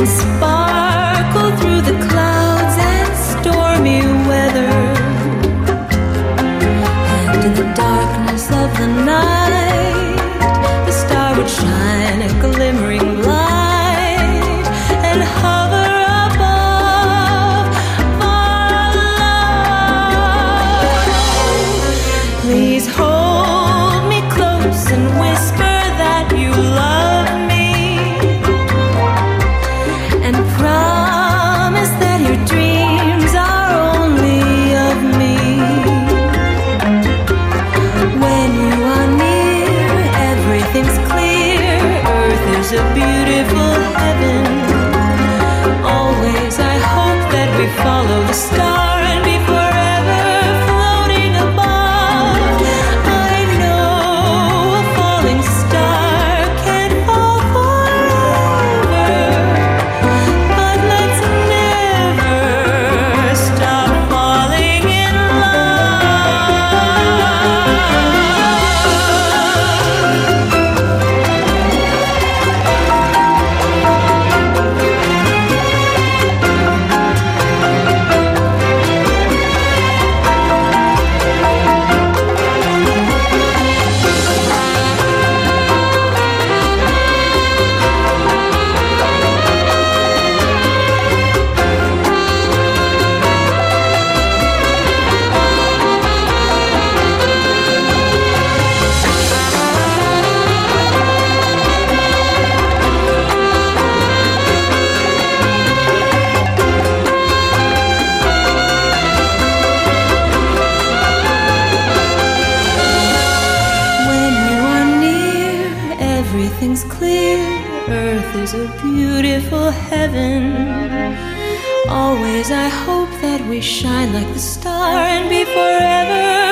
and sparkle through the clouds and stormy weather. And in the darkness of the night, the star would shine a glimmering light and hover above our love. Please hold me close and whisper that you love me, and promise that your dreams are only of me. When you are near, everything's clear. Earth is a beautiful heaven. Always I hope that we follow the star and be forever floating above. I know a falling star can't fall forever, but let's never stop falling in everything's clear. Earth is a beautiful heaven. Always I hope that we shine like the star and be forever